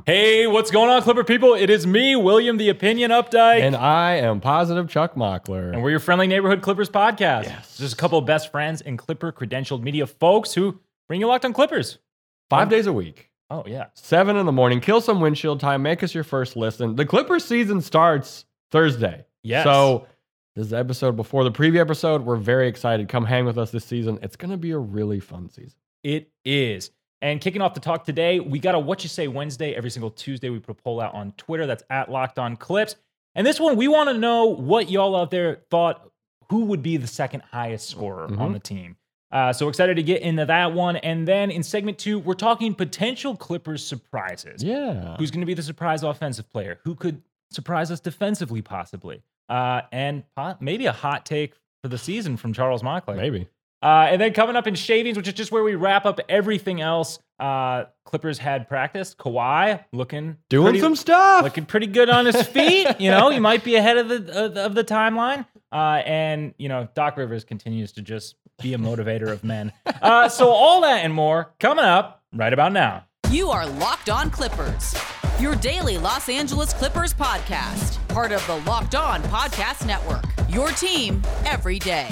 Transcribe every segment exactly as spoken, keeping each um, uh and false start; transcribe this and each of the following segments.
Hey, what's going on, Clipper people? It is me, William the Opinion Updike. And I am Positive Chuck Mockler. And we're your friendly neighborhood Clippers podcast. Yes. Just a couple of best friends and Clipper credentialed media folks who bring you Locked on Clippers. Five Um, days a week. Oh, yeah. Seven in the morning. Kill some windshield time. Make us your first listen. The Clippers season starts Thursday. Yes. So this is the episode before the preview episode. We're very excited. Come hang with us this season. It's going to be a really fun season. It is. And kicking off the talk today, we got a What You Say Wednesday. Every single Tuesday, we put a poll out on Twitter. That's at Locked On Clips. And this one, we want to know what y'all out there thought who would be the second highest scorer Mm-hmm. on the team. Uh, so excited to get into that one. And then in segment two, we're talking potential Clippers surprises. Yeah. Who's going to be the surprise offensive player? Who could surprise us defensively, possibly? Uh, and po- maybe a hot take for the season from Charles Mockler. Maybe. Uh, and then coming up in shavings, which is just where we wrap up everything else. Uh, Clippers had practice. Kawhi looking Doing pretty, some stuff. looking pretty good on his feet. You know, he might be ahead of the of, of the timeline. Uh, and you know, Doc Rivers continues to just be a motivator of men. Uh, so all that and more coming up right about now. You are Locked On Clippers, your daily Los Angeles Clippers podcast, part of the Locked On Podcast Network. Your team every day.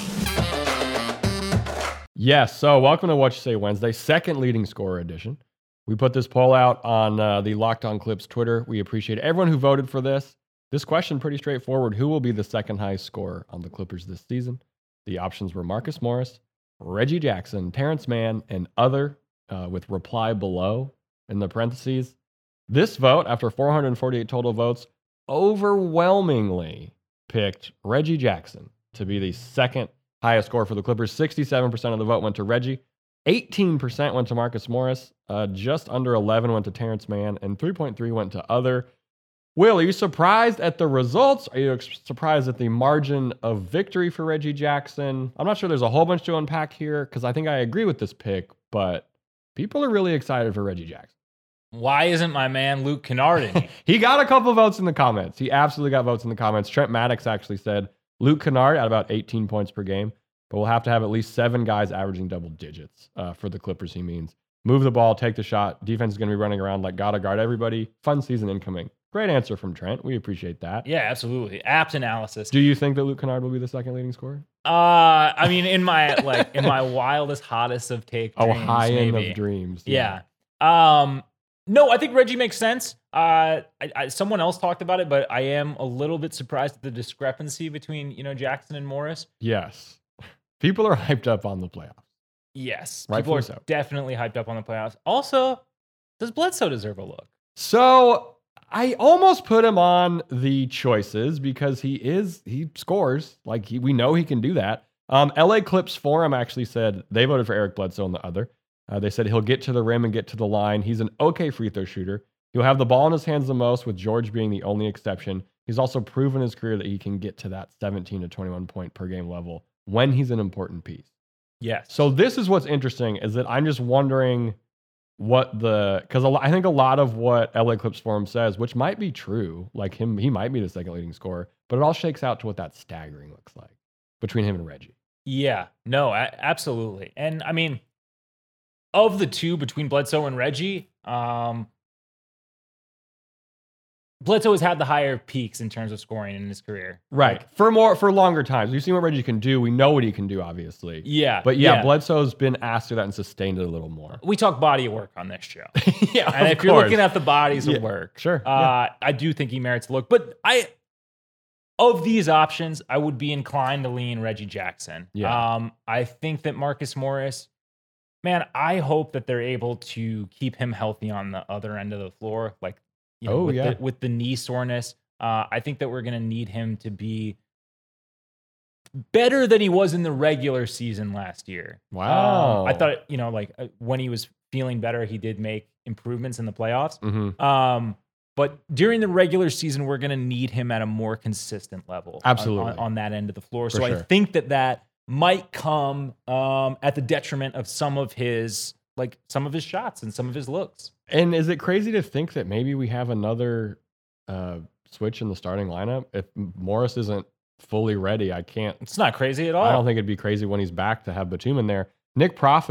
Yes, so welcome to What You Say Wednesday, second leading scorer edition. We put this poll out on uh, the Locked On Clips Twitter. We appreciate everyone who voted for this. This question, pretty straightforward. Who will be the second highest scorer on the Clippers this season? The options were Marcus Morris, Reggie Jackson, Terrence Mann, and other, uh, with reply below in the parentheses. This vote, after four hundred forty-eight total votes, overwhelmingly picked Reggie Jackson to be the second highest score for the Clippers. sixty-seven percent of the vote went to Reggie. eighteen percent went to Marcus Morris. Uh, just under eleven went to Terrence Mann. And three point three went to other. Will, are you surprised at the results? Are you ex- surprised at the margin of victory for Reggie Jackson? I'm not sure there's a whole bunch to unpack here because I think I agree with this pick, but people are really excited for Reggie Jackson. Why isn't my man Luke Kennard in here? He got a couple votes in the comments. He absolutely got votes in the comments. Trent Maddox actually said Luke Kennard at about eighteen points per game, but we'll have to have at least seven guys averaging double digits uh, for the Clippers, he means. Move the ball, take the shot. Defense is going to be running around like gotta guard everybody. Fun season incoming. Great answer from Trent. We appreciate that. Yeah, absolutely. Apt analysis. Do you think that Luke Kennard will be the second leading scorer? Uh, I mean, in my like in my wildest, hottest of take Oh, dreams, high end maybe. of dreams. Yeah. Um, no, I think Reggie makes sense. Uh, I, I, someone else talked about it, but I am a little bit surprised at the discrepancy between, you know, Jackson and Morris. Yes. People are hyped up on the playoffs. Yes. Rightfully People are so. definitely hyped up on the playoffs. Also, does Bledsoe deserve a look? So I almost put him on the choices because he is, he scores. Like he, we know he can do that. Um, L A Clips Forum actually said they voted for Eric Bledsoe on the other. Uh, they said he'll get to the rim and get to the line. He's an okay free throw shooter. He'll have the ball in his hands the most, with George being the only exception. He's also proven in his career that he can get to that seventeen to twenty-one point per game level when he's an important piece. Yes. So this is what's interesting is that I'm just wondering what the, because I think a lot of what L A Clips Forum says, which might be true, like him, he might be the second leading scorer, but it all shakes out to what that staggering looks like between him and Reggie. Yeah, no, a- absolutely. And I mean, of the two between Bledsoe and Reggie, um, Bledsoe has had the higher peaks in terms of scoring in his career. Right. Like, For more, for longer times. We've seen what Reggie can do. We know what he can do, obviously. yeah. But yeah, Bledsoe's been asked to that and sustained it a little more. We talk body of work on this show. Yeah. And if you're looking at the bodies Yeah, of work, sure, uh, yeah. I do think he merits a look. But I, of these options, I would be inclined to lean Reggie Jackson. Yeah. Um, I think that Marcus Morris, man, I hope that they're able to keep him healthy on the other end of the floor. Like, you know, Oh, with, yeah. the, with the knee soreness, uh, I think that we're going to need him to be better than he was in the regular season last year. Wow. Um, I thought, you know, like uh, when he was feeling better, he did make improvements in the playoffs. Mm-hmm. Um, but during the regular season, we're going to need him at a more consistent level. on- Absolutely. On, on that end of the floor. For so I sure. think that that might come um, at the detriment of some of his, like some of his shots and some of his looks. And is it crazy to think that maybe we have another uh, switch in the starting lineup? If Morris isn't fully ready, I can't. It's not crazy at all. I don't think it'd be crazy when he's back to have Batum in there. Nick Profit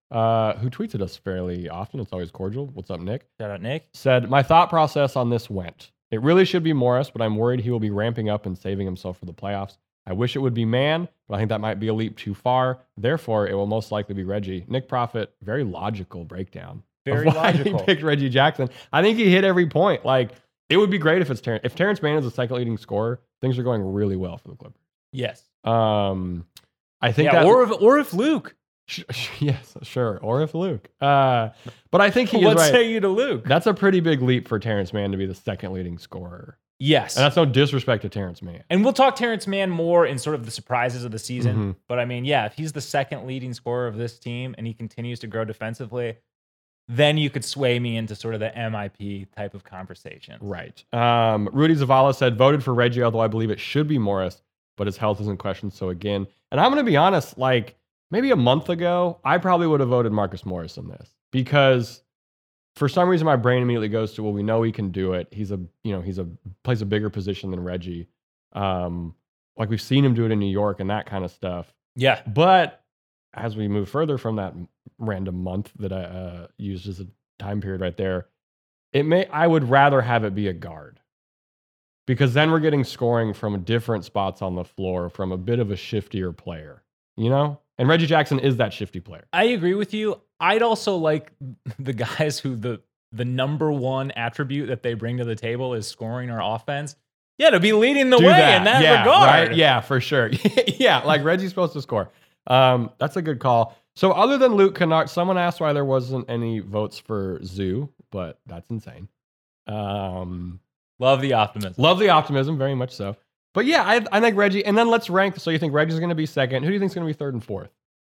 uh, who tweets at us fairly often. It's always cordial. What's up, Nick? Shout out, Nick. Said, my thought process on this went. It really should be Morris, but I'm worried he will be ramping up and saving himself for the playoffs. I wish it would be Mann, but I think that might be a leap too far. Therefore, it will most likely be Reggie. Nick Profit, very logical breakdown. Very of why logical. He picked Reggie Jackson. I think he hit every point. Like, it would be great if it's Terrence. If Terrence Mann is the second leading scorer, things are going really well for the Clippers. Yes. Um, I think yeah, that, or if, or if Luke. Sh- sh- yes, sure. Or if Luke. Uh, but I think he what is right. say you to Luke? That's a pretty big leap for Terrence Mann to be the second leading scorer. Yes. And that's no disrespect to Terrence Mann. And we'll talk Terrence Mann more in sort of the surprises of the season. Mm-hmm. But I mean, yeah, if he's the second leading scorer of this team and he continues to grow defensively, then you could sway me into sort of the M I P type of conversation. Right. Um, Rudy Zavala said, voted for Reggie, although I believe it should be Morris, but his health is in question. So again, and I'm going to be honest, like maybe a month ago, I probably would have voted Marcus Morris in this because for some reason my brain immediately goes to, well, we know he can do it. He's a, you know, he's a, plays a bigger position than Reggie. Um, like we've seen him do it in New York and that kind of stuff. Yeah. But as we move further from that random month that I uh, used as a time period right there, it may, I would rather have it be a guard because then we're getting scoring from different spots on the floor from a bit of a shiftier player, you know? And Reggie Jackson is that shifty player. I agree with you. I'd also like the guys who the the number one attribute that they bring to the table is scoring or offense. Yeah, to be leading the Do way that. in that yeah, regard. Right? Yeah, for sure. Yeah, like Reggie's supposed to score. Um, that's a good call. So other than Luke Kennard, someone asked why there wasn't any votes for Zoo, but that's insane. Um, Love the optimism. love the optimism, very much so. But yeah, I, I think Reggie, and then let's rank. So you think Reggie's going to be second. Who do you think is going to be third and fourth?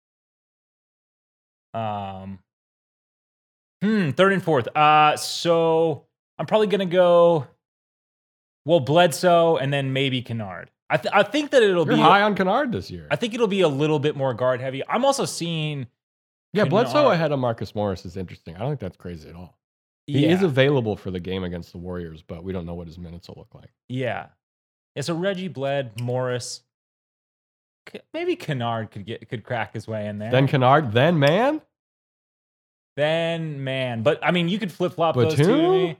Um, hmm, third and fourth. Uh, so I'm probably gonna go. Well, Bledsoe, and then maybe Kennard. I th- I think that it'll You're be high on Kennard this year. I think it'll be a little bit more guard heavy. I'm also seeing. yeah, Kennard- Bledsoe ahead of Marcus Morris is interesting. I don't think that's crazy at all. He yeah, is available for the game against the Warriors, but we don't know what his minutes will look like. yeah. Yeah. So Reggie, Bled, Morris. K- Maybe Kennard could get could crack his way in there. Then Kennard, then man. Then man, but I mean, you could flip flop those two. Batum? To me.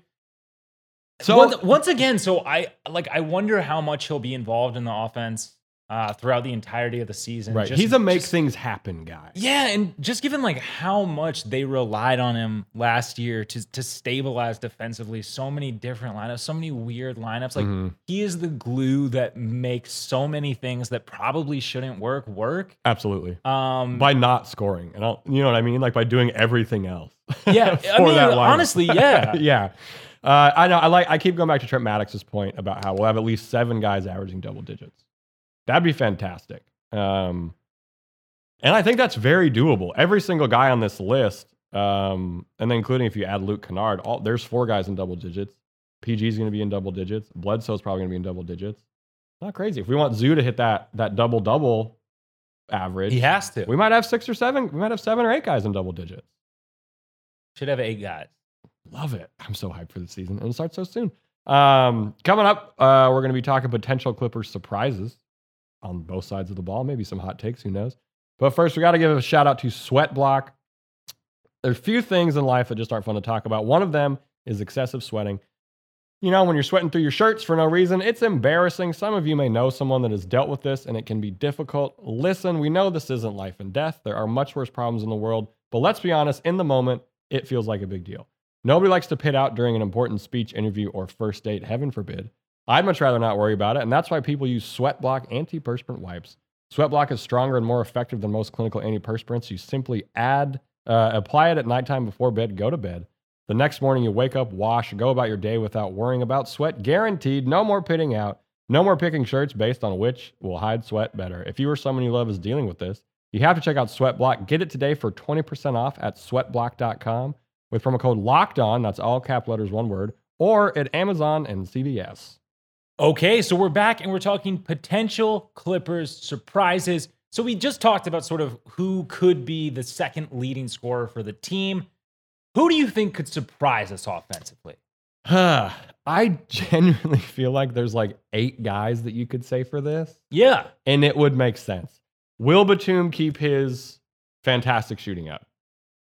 So once, once again, so I like I wonder how much he'll be involved in the offense uh, throughout the entirety of the season. right, Just- he's a make just- things happen guy. Yeah, and just given like how much they relied on him last year to to stabilize defensively, so many different lineups, so many weird lineups. Like Mhm. he is the glue that makes so many things that probably shouldn't work work. Absolutely. Um, By not scoring, and I'll, you know what I mean, like by doing everything else. yeah, I for mean, that lineup. honestly, yeah. yeah. Uh, I know. I like. I keep going back to Trent Maddox's point about how we'll have at least seven guys averaging double digits. That'd be fantastic. Um, and I think that's very doable. Every single guy on this list, um, and then including if you add Luke Kennard, all, there's four guys in double digits. P G's going to be in double digits. Bledsoe's probably going to be in double digits. Not crazy. If we want Zoo to hit that that double double average, He has to. we might have six or seven. We might have seven or eight guys in double digits. Should have eight guys. Love it. I'm so hyped for the season, and it starts so soon. Um, coming up, uh, we're going to be talking potential Clippers surprises on both sides of the ball. Maybe some hot takes. Who knows? But first, we got to give a shout out to Sweatblock. There's few things in life that just aren't fun to talk about. One of them is excessive sweating. You know, when you're sweating through your shirts for no reason, it's embarrassing. Some of you may know someone that has dealt with this, and it can be difficult. Listen, we know this isn't life and death. There are much worse problems in the world. But let's be honest, in the moment, it feels like a big deal. Nobody likes to pit out during an important speech, interview, or first date, heaven forbid. I'd much rather not worry about it, and that's why people use Sweatblock antiperspirant wipes. Sweatblock is stronger and more effective than most clinical antiperspirants. You simply add, uh, apply it at nighttime before bed, go to bed. The next morning you wake up, wash, go about your day without worrying about sweat. Guaranteed, no more pitting out, no more picking shirts based on which will hide sweat better. If you or someone you love is dealing with this, you have to check out Sweatblock. Get it today for twenty percent off at sweatblock dot com with promo code LOCKEDON, that's all cap letters, one word, or at Amazon and C V S. Okay, so we're back and we're talking potential Clippers surprises. So we just talked about sort of who could be the second leading scorer for the team. Who do you think could surprise us offensively? I genuinely feel like there's like eight guys that you could say for this, Yeah. and it would make sense. Will Batum keep his fantastic shooting up?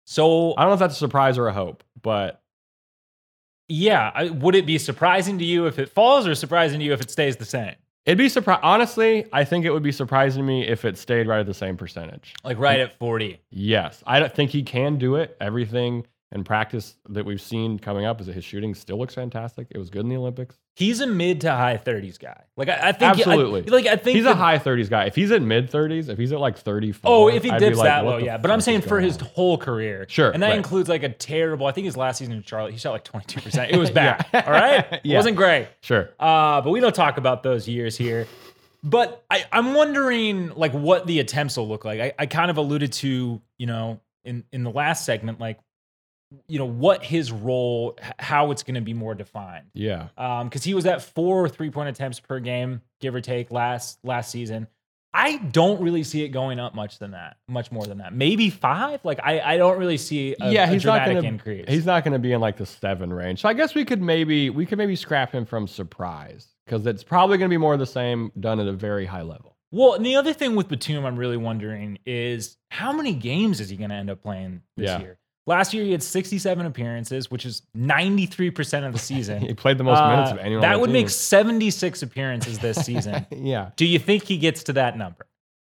So I don't know if that's a surprise or a hope, but yeah, I, would it be surprising to you if it falls, or surprising to you if it stays the same? it'd be surprise. Honestly, I think it would be surprising to me if it stayed right at the same percentage. Like right at forty. Yes, I don't think he can do it. Everything in practice that we've seen coming up is that his shooting still looks fantastic. It was good in the Olympics. He's a mid to high thirties guy. Like I, I think Absolutely. I, like I think He's the, a high thirties guy. If he's at mid thirties, if he's at like thirty-four, Oh, if he I'd be dips like, that what low, the yeah. But I'm fuck saying is for going his on? whole career. Sure, And that right. includes like a terrible, I think his last season in Charlotte, he shot like twenty-two percent. It was bad. Yeah. All right? It Yeah. wasn't great. Sure. Uh, but we don't talk about those years here. But I, I'm wondering like what the attempts will look like. I, I kind of alluded to, you know, in, in the last segment, like, you know, what his role, h- how it's going to be more defined. Yeah. Um, because he was at four three-point attempts per game, give or take, last last season. I don't really see it going up much than that, much more than that. Maybe five. Like I, I don't really see a, yeah, a he's not dramatic gonna, increase. He's not going to be in like the seven range. So I guess we could maybe we could maybe scrap him from surprise because it's probably going to be more of the same done at a very high level. Well, and the other thing with Batum, I'm really wondering is how many games is he going to end up playing this Yeah. year? Last year, he had sixty-seven appearances, which is ninety-three percent of the season. He played the most Uh, minutes of anyone. That on the would team. make seventy-six appearances this season. Yeah. Do you think he gets to that number?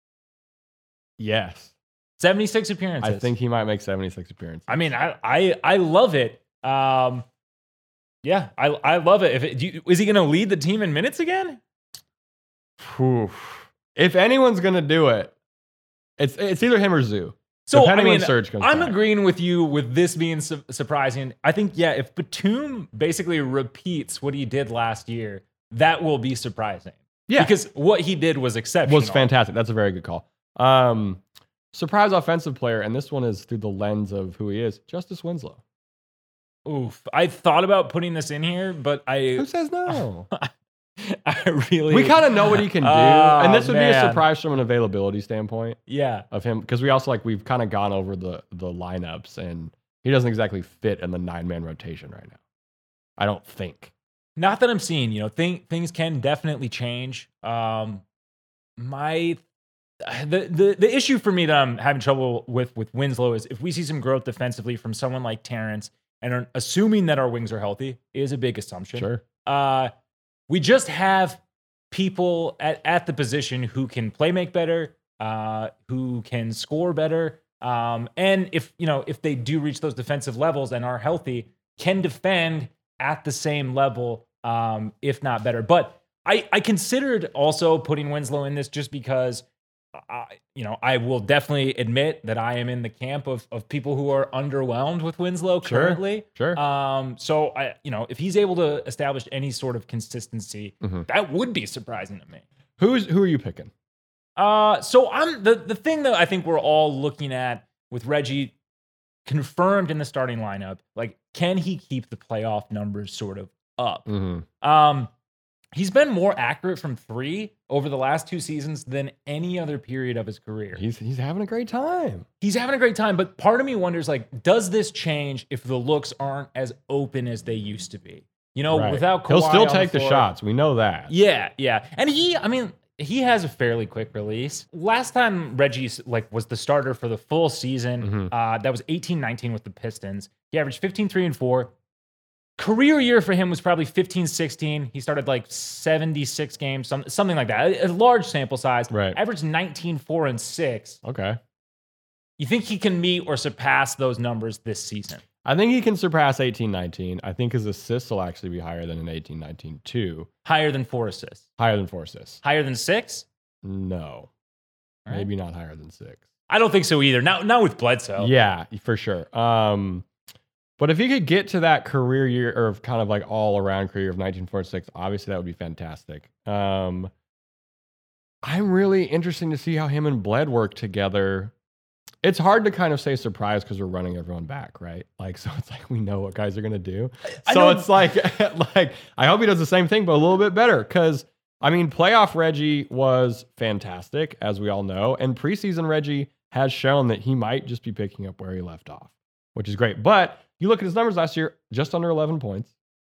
Yes. seventy-six appearances. I think he might make seventy-six appearances. I mean, I I, I love it. Um, yeah, I I love it. If it, do you, is he going to lead the team in minutes again? Whew. If anyone's going to do it, it's it's either him or Zoo. So Depending I when mean, Serge comes I'm back. agreeing with you with this being su- surprising. I think yeah, if Batum basically repeats what he did last year, that will be surprising. Yeah. because what he did was exceptional. Was fantastic. That's a very good call. Um, surprise offensive player, and this one is through the lens of who he is, Justice Winslow. Oof, I thought about putting this in here, but I Who says no? I really We kind of know what he can do, Oh, and this would be a man. surprise from an availability standpoint yeah. of him because we also like we've kind of gone over the the lineups, and he doesn't exactly fit in the nine man rotation right now. I don't think. Not that I'm seeing, you know, thing, things can definitely change. Um, my the, the the issue for me that I'm having trouble with with Winslow is if we see some growth defensively from someone like Terrence, and are assuming that our wings are healthy is a big assumption. Sure. Uh, we just have people at, at the position who can play make better, uh, who can score better, um, and if you know if they do reach those defensive levels and are healthy, can defend at the same level, um, if not better. But I, I considered also putting Winslow in this just because, I, you know, I will definitely admit that I am in the camp of of people who are underwhelmed with Winslow Sure, currently. sure. Um, so I, you know, if he's able to establish any sort of consistency, Mhm. that would be surprising to me. Who's who are you picking? Uh, so I'm the the thing that I think we're all looking at with Reggie confirmed in the starting lineup, like, can he keep the playoff numbers sort of up? Mm-hmm. Um, he's been more accurate from three over the last two seasons than any other period of his career. He's he's having a great time. He's having a great time, but part of me wonders, like, does this change if the looks aren't as open as they used to be? You know, Right. without Kawhi He'll still on take the, floor. shots. We know that. Yeah, yeah. And he, I mean, he has a fairly quick release. Last time Reggie like was the starter for the full season, Mhm. uh, that was eighteen nineteen with the Pistons. He averaged fifteen, three, and four. Career year for him was probably fifteen, sixteen. He started like seventy-six games, some, something like that. A, a large sample size. Right. Averaged nineteen, four, and six. Okay. You think he can meet or surpass those numbers this season? I think he can surpass eighteen nineteen. I think his assists will actually be higher than an eighteen nineteen too. Higher than four assists? Higher than four assists. Higher than six? No. All right. Maybe not higher than six. I don't think so either. Not, not with Bledsoe. Yeah, for sure. Um, but if he could get to that career year or kind of like all around career of nineteen forty-six, obviously that would be fantastic. Um, I'm really interested to see how him and Bled work together. It's hard to kind of say surprise because we're running everyone back, right? Like, so it's like we know what guys are gonna do. I So know- it's like, like I hope he does the same thing, but a little bit better. Because I mean, playoff Reggie was fantastic, as we all know, and preseason Reggie has shown that he might just be picking up where he left off, which is great. But you look at his numbers last year, just under eleven points.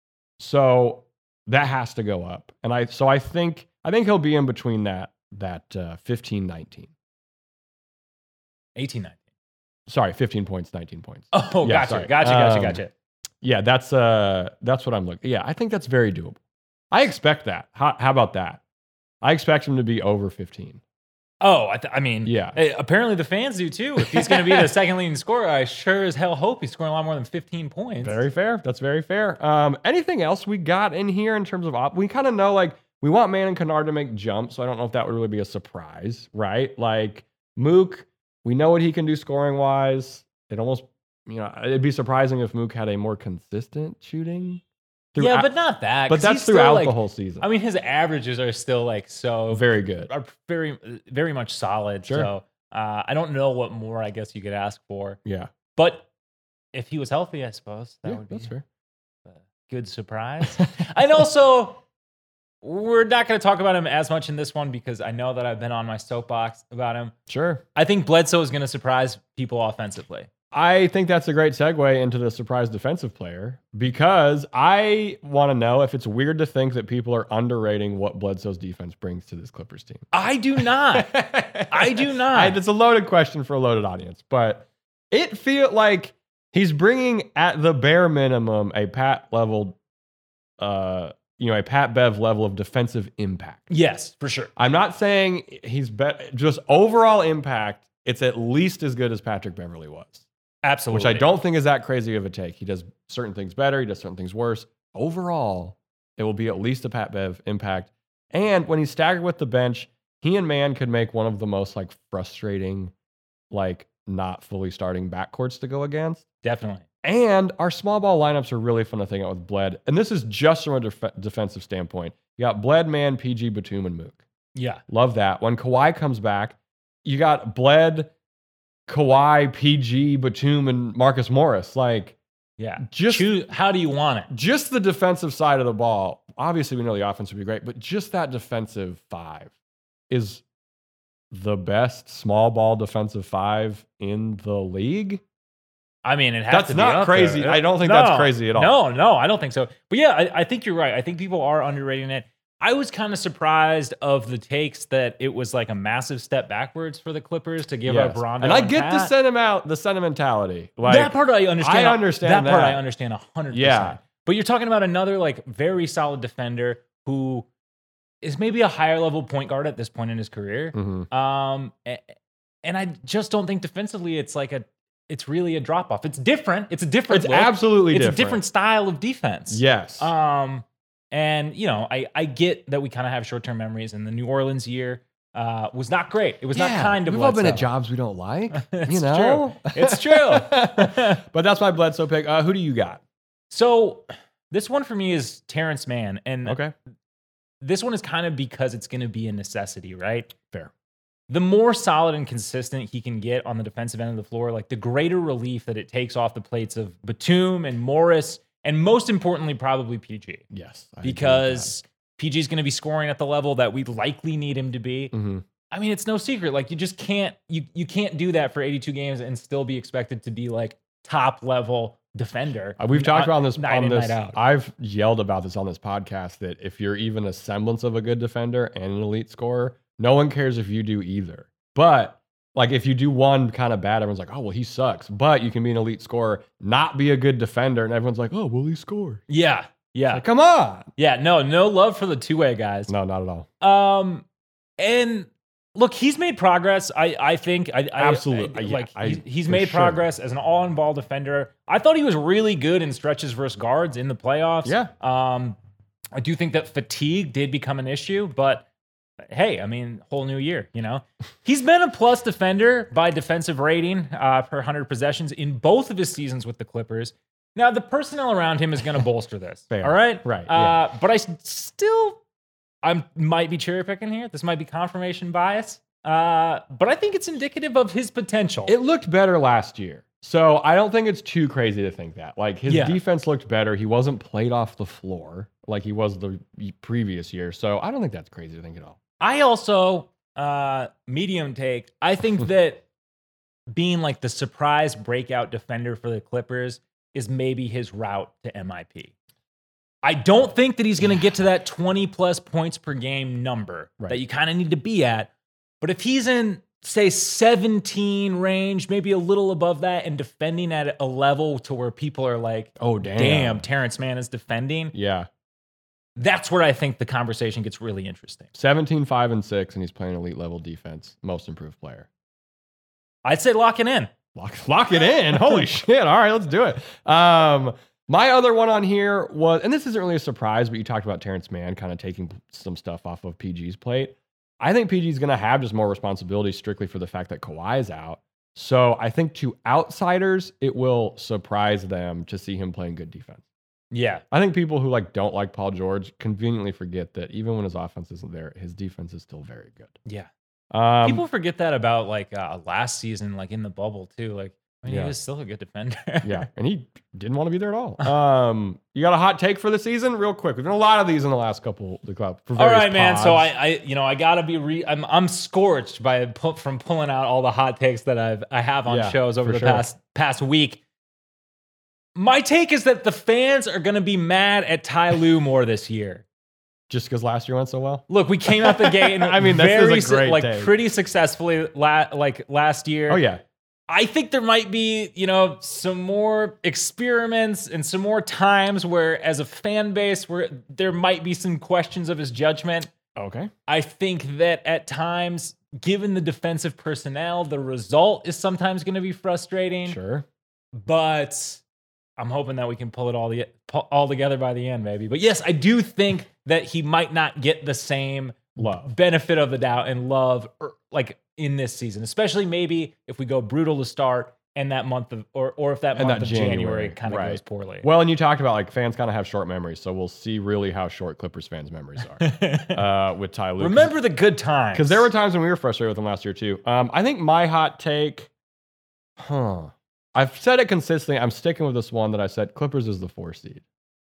So that has to go up. And I so I think I think he'll be in between that that uh, fifteen nineteen. eighteen, nineteen. Sorry, fifteen points, nineteen points. Oh, Yeah, gotcha, sorry. gotcha, gotcha, Um, gotcha. Yeah, that's uh, that's what I'm looking. Yeah, I think that's very doable. I expect that. How, how about that? I expect him to be over fifteen. Oh, I, th- I mean, Yeah. eh, apparently the fans do too. If he's going to be the second leading scorer, I sure as hell hope he's scoring a lot more than fifteen points. Very fair. That's very fair. Um, anything else we got in here in terms of op? We kind of know like we want Man and Kennard to make jumps, so I don't know if that would really be a surprise, right? Like Mook, we know what he can do scoring wise. It almost, you know, it'd be surprising if Mook had a more consistent shooting. Yeah, throughout- but not that. but 'cause that's he's still, throughout like, the whole season. I mean, his averages are still like so Very good. are very, very much solid. Sure. So uh, I don't know what more I guess you could ask for. Yeah, But if he was healthy, I suppose that yeah, would be that's fair. a good surprise. And also, we're not going to talk about him as much in this one because I know that I've been on my soapbox about him. Sure. I think Bledsoe is going to surprise people offensively. I think that's a great segue into the surprise defensive player because I want to know if it's weird to think that people are underrating what Bledsoe's defense brings to this Clippers team. I do not. I do not. I, it's a loaded question for a loaded audience, but it feels like he's bringing at the bare minimum a Pat level, uh, you know, a Pat Bev level of defensive impact. Yes, for sure. I'm not saying he's bet just overall impact. It's at least as good as Patrick Beverley was. Absolutely. Which I don't think is that crazy of a take. He does certain things better. He does certain things worse. Overall, it will be at least a Pat Bev impact. And when he's staggered with the bench, he and Man could make one of the most like frustrating, like not fully starting backcourts to go against. Definitely. And our small ball lineups are really fun to think out with Bled. And this is just from a def- defensive standpoint. You got Bled, Man, P G, Batum, and Mook. Yeah. Love that. When Kawhi comes back, you got Bled, Kawhi, P G, Batum, and Marcus Morris. Like, Yeah. just Choose, how do you want it? just the defensive side of the ball. Obviously, we know the offense would be great, but just that defensive five is the best small ball defensive five in the league. I mean, it has That's to be not up crazy. there. I don't think No, that's crazy at all. No, no, I don't think so. But yeah, I, I think you're right. I think people are underrating it. I was kind of surprised of the takes that it was like a massive step backwards for the Clippers to give Yes. up Rondo. And I get Pat. the sentiment, the sentimentality. Like, that part I understand. I understand that part. that. I understand a hundred Yeah. percent. But you're talking about another like very solid defender who is maybe a higher level point guard at this point in his career. Mhm. Um, a- and I just don't think defensively it's like a, it's really a drop off. It's different. It's a different. It's look. absolutely It's different. a different style of defense. Yes. Um, and you know, I I get that we kind of have short term memories, and the New Orleans year uh was not great. It was not kind to We've all been at Bledsoe. jobs we don't like. It's you know? true. It's true. But that's my Bledsoe pick. Uh, who do you got? So this one for me is Terrence Mann, and Okay. this one is kind of because it's going to be a necessity, right? Fair. The more solid and consistent he can get on the defensive end of the floor, like the greater relief that it takes off the plates of Batum and Morris, and most importantly, probably P G. Yes. I agree with Because P G is going to be scoring at the level that we likely need him to be. that. Mhm. I mean, it's no secret. Like you just can't you you can't do that for eighty-two games and still be expected to be like top level defender. Uh, we've talked Night- about this night on in, this. night out. I've yelled about this on this podcast that if you're even a semblance of a good defender and an elite scorer, no one cares if you do either. But like if you do one kind of bad, everyone's like, oh well, he sucks. But you can be an elite scorer, not be a good defender, and everyone's like, oh well, he scored. Yeah, yeah, Like, come on. yeah. No, no love for the two way guys. No, not at all. Um, and look, he's made progress. I I think I, I Absolutely. I- Yeah, like I- he's, he's for made sure. progress as an all on ball defender. I thought he was really good in stretches versus guards in the playoffs. Yeah. Um, I do think that fatigue did become an issue, but hey, I mean, whole new year, you know. He's been a plus defender by defensive rating uh, per one hundred possessions in both of his seasons with the Clippers. Now, the personnel around him is going to bolster this. Fair. All right? Right, Uh, But I s- still, I might be cherry picking here. This might be confirmation bias. Uh, but I think it's indicative of his potential. It looked better last year. So I don't think it's too crazy to think that. Like his Yeah. defense looked better. He wasn't played off the floor like he was the previous year. So I don't think that's crazy to think at all. I also, uh, medium take, I think that being like the surprise breakout defender for the Clippers is maybe his route to M I P. I don't think that he's going to get to that twenty plus points per game number Right. that you kind of need to be at. But if he's in say seventeen range, maybe a little above that, and defending at a level to where people are like, oh, damn. damn, Terrence Mann is defending. Yeah. That's where I think the conversation gets really interesting. seventeen, five, and six, and he's playing elite level defense. Most improved player. I'd say lock it in. Lock, lock it in. Holy shit. All right, let's do it. Um, my other one on here was, and this isn't really a surprise, but you talked about Terrence Mann kind of taking some stuff off of P G's plate. I think P G's going to have just more responsibility strictly for the fact that Kawhi is out. So I think to outsiders, it will surprise them to see him playing good defense. Yeah. I think people who like don't like Paul George conveniently forget that even when his offense isn't there, his defense is still very good. Yeah. Um, People forget that about like uh, last season, like in the bubble too. Like, I mean, Yeah. he was still a good defender. yeah, and he didn't want to be there at all. Um, you got a hot take for the season, real quick? We've done a lot of these in the last couple. The club. All right, man. So I, I, you know, I gotta be. Re- I'm, I'm scorched by pu- from pulling out all the hot takes that I've, I have on Yeah, shows over for the sure. past past week. My take is that the fans are gonna be mad at Ty Lue more this year. just because last year went so well. Look, we came out the gate and I mean, this is very a su- great like take. pretty successfully, la- like last year. Oh yeah, I think there might be, you know, some more experiments and some more times where, as a fan base, where there might be some questions of his judgment. okay. I think that at times, given the defensive personnel, the result is sometimes going to be frustrating. Sure. But I'm hoping that we can pull it all the pull, all together by the end, maybe. But yes, I do think that he might not get the same Love. benefit of the doubt and love er, like in this season, especially maybe if we go brutal to start and that month of, or or if that And month that of January, January, kind of right. goes poorly. Well, and you talked about like fans kind of have short memories, so we'll see really how short Clippers fans' memories are uh, with Ty Lue. Remember the good times. Because there were times when we were frustrated with him last year too. Um, I think my hot take, huh? I've said it consistently. I'm sticking with this one that I said. Clippers is the four seed.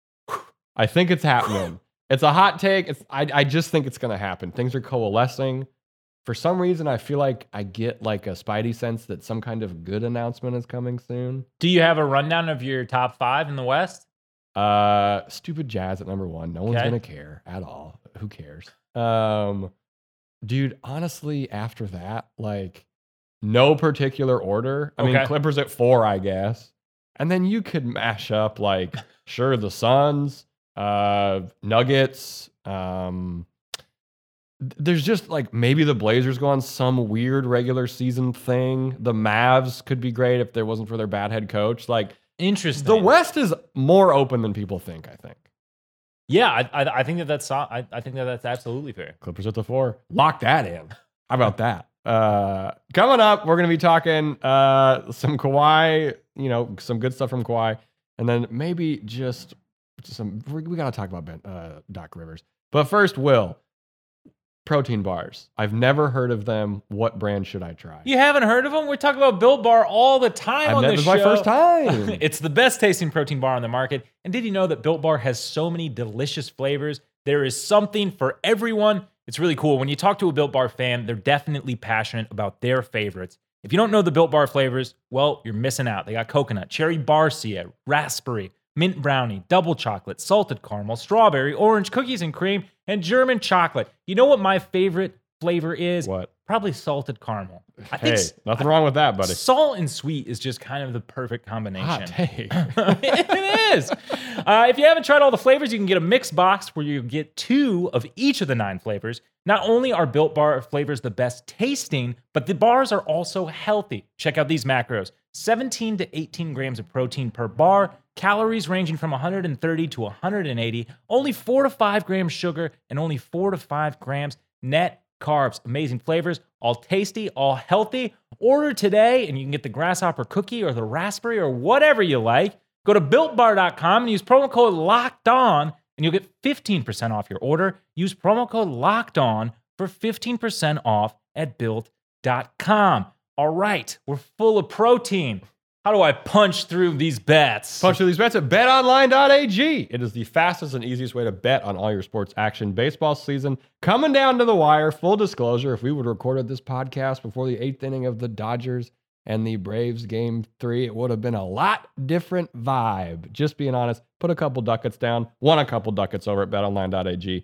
I think it's happening. It's a hot take. It's I, I just think it's going to happen. Things are coalescing. For some reason, I feel like I get like a spidey sense that some kind of good announcement is coming soon. Do you have a rundown of your top five in the West? Uh, stupid Jazz at number one. No one's Okay. gonna care at all. Who cares? Um, dude, honestly, after that, like, no particular order. I mean, Okay. Clippers at four, I guess, and then you could mash up like, sure, the Suns, uh, Nuggets. Um, th- there's just like maybe the Blazers go on some weird regular season thing. The Mavs could be great if there wasn't for their bad head coach. Like. Interesting. The West is more open than people think, I think. Yeah, I, I, I think that that's I, I think that that's absolutely fair. Clippers at the four. Lock that in. How about that? Uh, coming up, we're going to be talking uh, some Kawhi, you know, some good stuff from Kawhi. And then maybe just some, we, we got to talk about Ben, uh, Doc Rivers. But first, Will, protein bars. I've never heard of them. What brand should I try? You haven't heard of them? We talk about Built Bar all the time I've on never, this this is show. my first time. It's the best tasting protein bar on the market. And did you know that Built Bar has so many delicious flavors? There is something for everyone. It's really cool. When you talk to a Built Bar fan, they're definitely passionate about their favorites. If you don't know the Built Bar flavors, well, you're missing out. They got coconut, cherry barcia, raspberry, mint brownie, double chocolate, salted caramel, strawberry, orange, cookies and cream, and German chocolate. You know what my favorite flavor is? What? Probably salted caramel. I Hey, think nothing wrong with that, buddy. salt and sweet is just kind of the perfect combination. Hot take. It is. Uh, if you haven't tried all the flavors, you can get a mixed box where you get two of each of the nine flavors. Not only are Built Bar flavors the best tasting, but the bars are also healthy. Check out these macros. seventeen to eighteen grams of protein per bar, calories ranging from one hundred thirty to one hundred eighty, only four to five grams sugar, and only four to five grams net carbs. Amazing flavors, all tasty, all healthy. Order today and you can get the grasshopper cookie or the raspberry or whatever you like. Go to built bar dot com and use promo code locked on and you'll get fifteen percent off your order. Use promo code locked on for fifteen percent off at built dot com. All right, we're full of protein. How do I punch through these bets? Punch through these bets at bet online dot a g. It is the fastest and easiest way to bet on all your sports action. Baseball season coming down to the wire. Full disclosure, if we would have recorded this podcast before the eighth inning of the Dodgers and the Braves game three, it would have been a lot different vibe. Just being honest, put a couple ducats down, won a couple ducats over at bet online dot a g.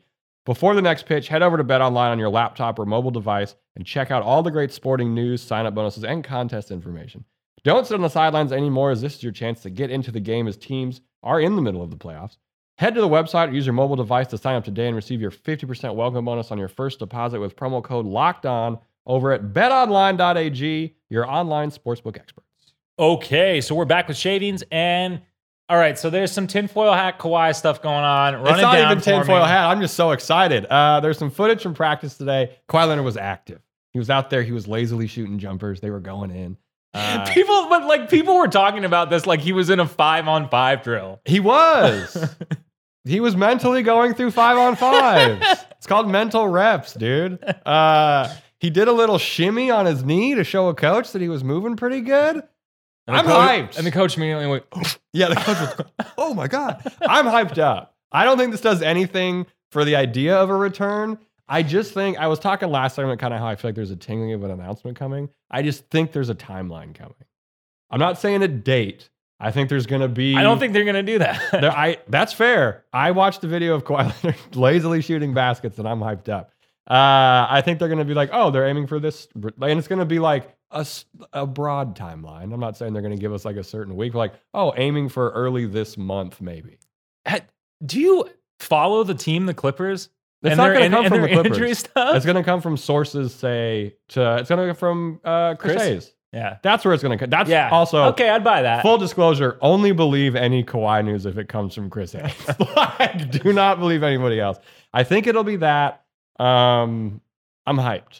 Before the next pitch, head over to BetOnline on your laptop or mobile device and check out all the great sporting news, sign-up bonuses, and contest information. Don't sit on the sidelines anymore, as this is your chance to get into the game as teams are in the middle of the playoffs. Head to the website or use your mobile device to sign up today and receive your fifty percent welcome bonus on your first deposit with promo code LOCKEDON over at bet online dot a g, your online sportsbook experts. Okay, so we're back with shavings, and all right, so there's some tinfoil hat Kawhi stuff going on. Run it's it not down even for tinfoil me. hat. I'm just so excited. Uh, there's some footage from practice today. Kawhi Leonard was active. He was out there. He was lazily shooting jumpers. They were going in. Uh, people, but like people were talking about this like he was in a five on five drill. He was. He was mentally going through five on fives. It's called mental reps, dude. Uh, he did a little shimmy on his knee to show a coach that he was moving pretty good. And I'm coach, hyped. And the coach immediately went, yeah, the coach was, oh my God. I'm hyped up. I don't think this does anything for the idea of a return. I just think, I was talking last segment kind of how I feel like there's a tingling of an announcement coming. I just think there's a timeline coming. I'm not saying a date. I think there's going to be. I don't think they're going to do that. there, I That's fair. I watched the video of Kawhi Leonard lazily shooting baskets and I'm hyped up. Uh, I think they're going to be like, oh, they're aiming for this. And it's going to be like a, a broad timeline. I'm not saying they're going to give us like a certain week. But like, oh, aiming for early this month, maybe. Do you follow the team, the Clippers? It's and not their, going and, to come and from the their Clippers. injury stuff? It's going to come from sources say to, it's going to come from uh, Chris, Chris? Hayes. Yeah. That's where it's going to come. That's Yeah. also. Okay, I'd buy that. Full disclosure, only believe any Kawhi news if it comes from Chris Hayes. Like, do not believe anybody else. I think it'll be that. Um, I'm hyped.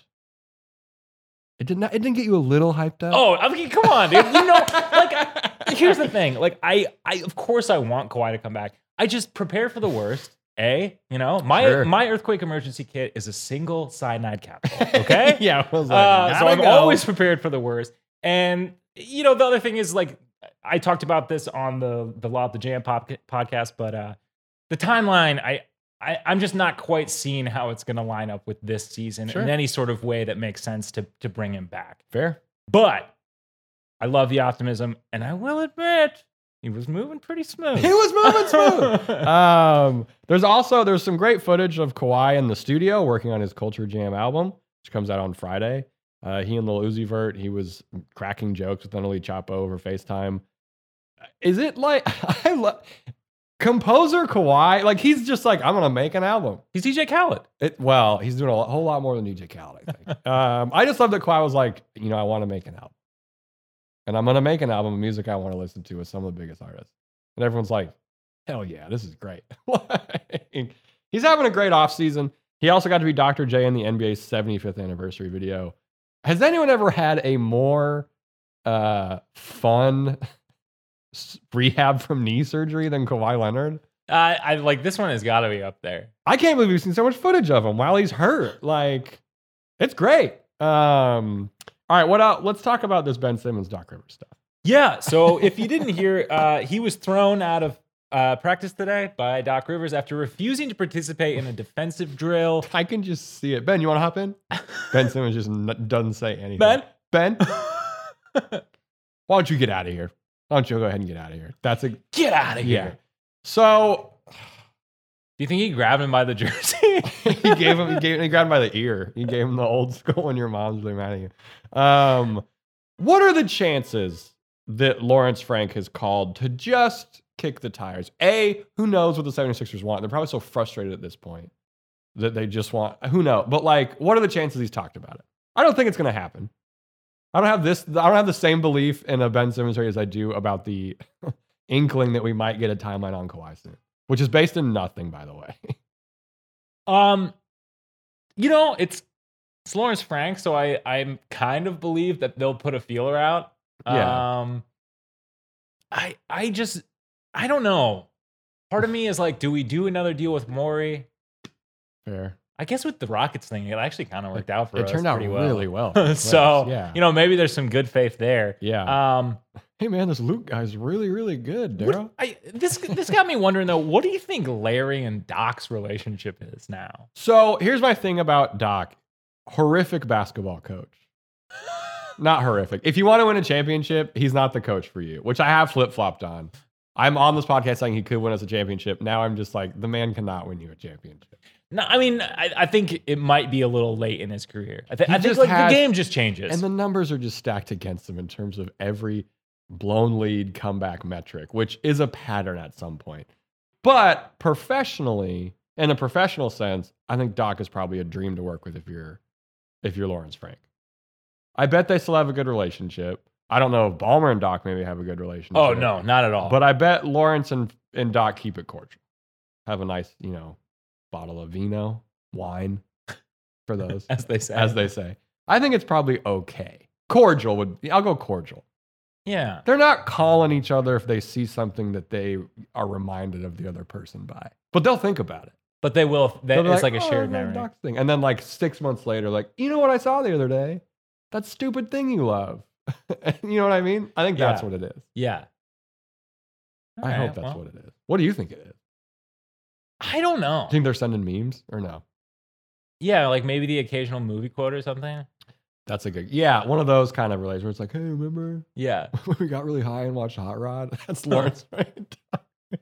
It did not. It didn't get you a little hyped up. Oh, I mean, come on, dude. You know, like, here's the thing. Like, I, I, of course, I want Kawhi to come back. I just prepare for the worst. A, you know, my Sure. my earthquake emergency kit is a single cyanide capsule. Okay. yeah. I was like, Uh, so gotta I'm go. always prepared for the worst. And you know, the other thing is like I talked about this on the the Law of the Jam pop, podcast, but uh, the timeline, I, I I'm just not quite seeing how it's going to line up with this season Sure. in any sort of way that makes sense to to bring him back. fair. But I love the optimism, and I will admit he was moving pretty smooth. He was moving smooth. um, there's also there's some great footage of Kawhi in the studio working on his Culture Jam album, which comes out on Friday. Uh, he and Lil Uzi Vert, he was cracking jokes with Annalise Chapo over FaceTime. Is it like I love composer Kawhi? Like he's just like I'm gonna make an album. He's D J Khaled. It, well, he's doing a whole lot more than D J Khaled. I think. um, I just love that Kawhi was like, you know, I want to make an album. And I'm going to make an album of music I want to listen to with some of the biggest artists. And everyone's like, hell yeah, this is great. Like, he's having a great offseason. He also got to be Doctor J in the N B A's seventy-fifth anniversary video. Has anyone ever had a more uh, fun rehab from knee surgery than Kawhi Leonard? Uh, I like this one has got to be up there. I can't believe we've seen so much footage of him while he's hurt. Like, it's great. Um, all right, what else? Let's talk about this Ben Simmons, Doc Rivers stuff. Yeah. So if you didn't hear, uh, he was thrown out of uh, practice today by Doc Rivers after refusing to participate in a defensive drill. I can just see it. Ben, you want to hop in? Ben Simmons just n- doesn't say anything. Ben? Ben? Why don't you get out of here? Why don't you go ahead and get out of here? That's a Get out of yeah. here. So Do you think he grabbed him by the jersey? he gave him he gave he grabbed him by the ear. He gave him the old school when your mom's really mad at you. Um, what are the chances that Lawrence Frank has called to just kick the tires? A, who knows what the 76ers want? They're probably so frustrated at this point that they just want who knows. But like, what are the chances he's talked about it? I don't think it's gonna happen. I don't have this, I don't have the same belief in a Ben Simmons trade as I do about the inkling that we might get a timeline on Kawhi soon, which is based in nothing, by the way. um, you know, it's it's Lawrence Frank, so I I'm kind of believe that they'll put a feeler out. Yeah. Um, I I just I don't know. Part of me is like, do we do another deal with Morey? Fair. I guess with the Rockets thing, it actually kind of worked out for It us. turned out pretty well. really well. so yeah. you know, maybe there's some good faith there. Yeah. Um, Hey man, this Luke guy's really, really good, what- Daryl. I this this got me wondering though. What do you think Larry and Doc's relationship is now? So here's my thing about Doc. Horrific basketball coach. Not horrific. If you want to win a championship, he's not the coach for you, which I have flip-flopped on. I'm on this podcast saying he could win us a championship. Now I'm just like, the man cannot win you a championship. No, I mean, I, I think it might be a little late in his career. I, th- He I think just like has- the game just changes. And the numbers are just stacked against him in terms of every blown lead comeback metric, which is a pattern at some point. But professionally, in a professional sense, I think Doc is probably a dream to work with if you're if you're Lawrence Frank. I bet they still have a good relationship. I don't know if Ballmer and Doc maybe have a good relationship. oh no, not at all. But I bet Lawrence and, and Doc keep it cordial. Have a nice, you know, bottle of vino, wine for those, as they say, as they say. I think it's probably okay. Cordial would, I'll go cordial. yeah. They're not calling each other if they see something that they are reminded of the other person by. But they'll think about it. But they will. They, They'll it's be like, a "Oh, shared that memory. Doc's thing. And then like six months later, like, you know what I saw the other day? That stupid thing you love. You know what I mean? I think that's Yeah. what it is. Yeah. I All hope right, that's well, what it is. What do you think it is? I don't know. Do you think they're sending memes or no? Yeah, like maybe the occasional movie quote or something. That's a good, yeah, one of those kind of relays where it's like, hey, remember Yeah. when we got really high and watched Hot Rod? That's Lawrence, right? uh,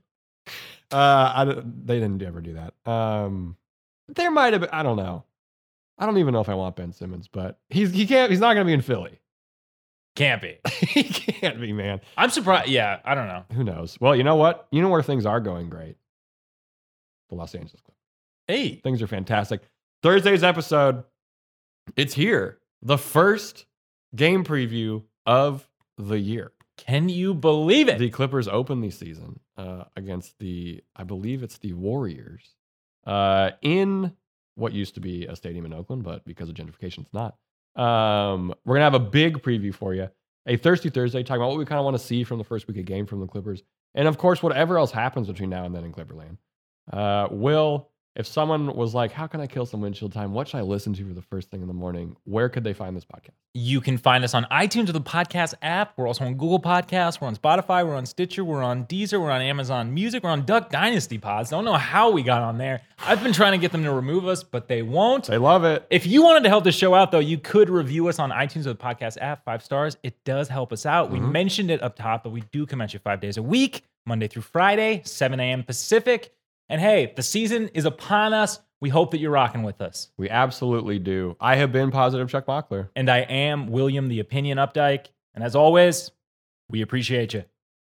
I, don't- they didn't ever do that. Um, there might have been, I don't know. I don't even know if I want Ben Simmons, but he's he can't. He's not going to be in Philly. Can't be. He can't be, man. I'm surprised. Yeah, I don't know. Who knows? Well, you know what? You know where things are going great. The Los Angeles Clippers. Hey, Things are fantastic. Thursday's episode, it's here. The first game preview of the year. can you believe it? The Clippers open the season uh, against the, I believe it's the Warriors, uh, in what used to be a stadium in Oakland, but because of gentrification, it's not. Um, we're gonna have a big preview for you, a Thirsty Thursday, talking about what we kind of want to see from the first week of game from the Clippers, and of course, whatever else happens between now and then in Clipperland. Uh, Will, if someone was like, "How can I kill some windshield time? What should I listen to for the first thing in the morning?" Where could they find this podcast? You can find us on iTunes or the podcast app. We're also on Google Podcasts. We're on Spotify. We're on Stitcher. We're on Deezer. We're on Amazon Music. We're on Duck Dynasty Pods. Don't know how we got on there. I've been trying to get them to remove us, but they won't. They love it. If you wanted to help the show out, though, you could review us on iTunes or the podcast app, five stars. It does help us out. We Mhm. mentioned mentioned it up top, but we do come at you five days a week, Monday through Friday, seven a.m. Pacific. And hey, the season is upon us. We hope that you're rocking with us. We absolutely do. I have been Positive Chuck Mockler. And I am William the Opinion Updike. And as always, we appreciate you.